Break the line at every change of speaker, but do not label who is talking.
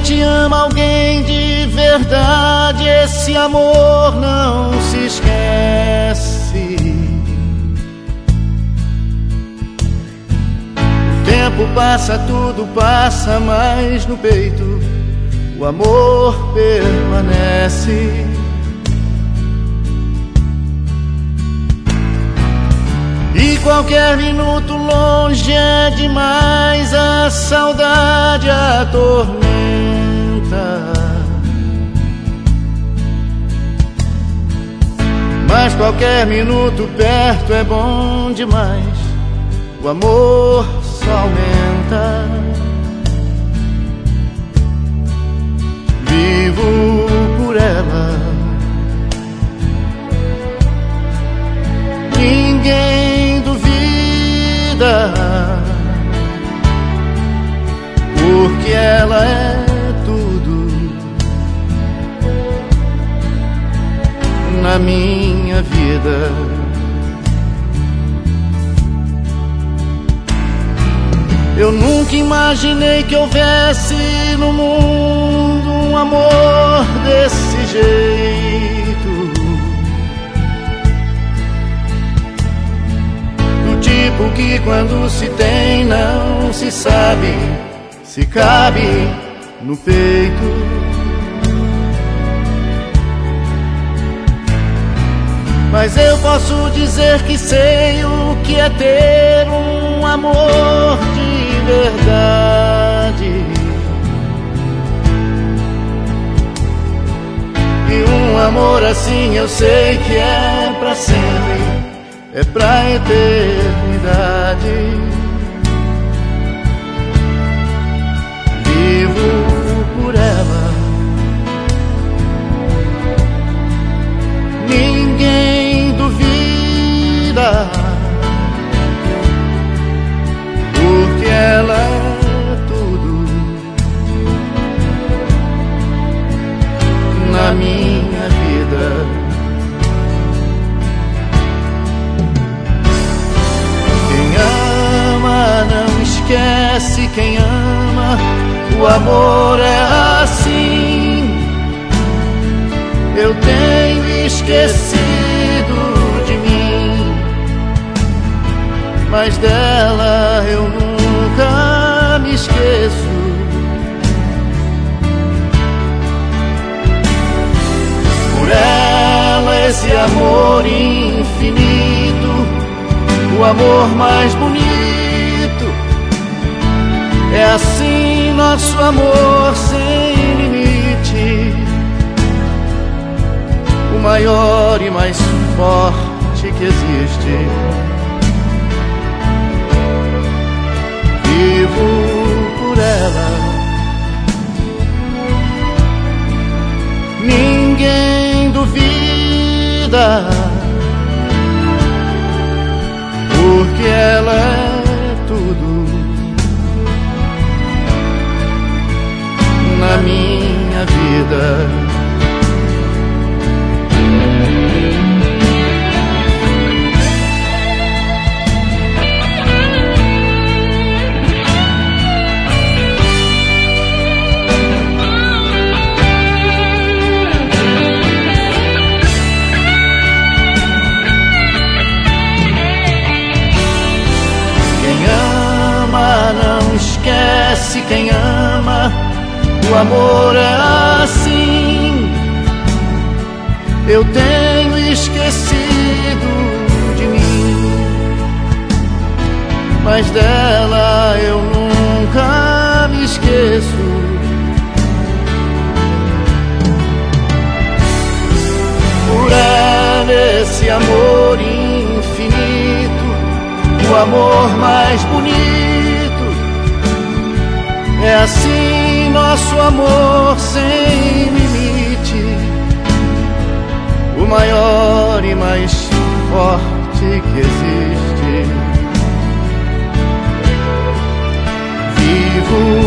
gente ama alguém de verdade, esse amor não se esquece. O tempo passa, tudo passa, mas no peito o amor permanece. E qualquer minuto longe é demais, a saudade atormenta. Mas qualquer minuto perto é bom demais, o amor só aumenta. Vivo por ela, ninguém duvida, porque ela é tudo na minha vida. Eu nunca imaginei que houvesse no mundo um amor desse jeito, do tipo que quando se tem não se sabe se cabe no peito. Mas eu posso dizer que sei o que é ter um amor de verdade, e um amor assim eu sei que é pra sempre, é pra eternidade. Vivo por ela, ninguém duvida, porque ela é tudo na minha vida. Quem ama não esquece, quem ama, o amor é assim. Eu tenho esquecido de mim, mas dela eu nunca me esqueço. Por ela esse amor infinito, o amor mais bonito, é assim nosso amor sem limite, o maior e mais forte que existe. Vivo por ela, ninguém duvida, porque ela é tudo na minha vida. Esquece, quem ama, o amor é assim. Eu tenho esquecido de mim, mas dela eu nunca me esqueço. Por ela esse amor infinito, o amor mais bonito, é assim nosso amor sem limite, o maior e mais forte que existe. Vivo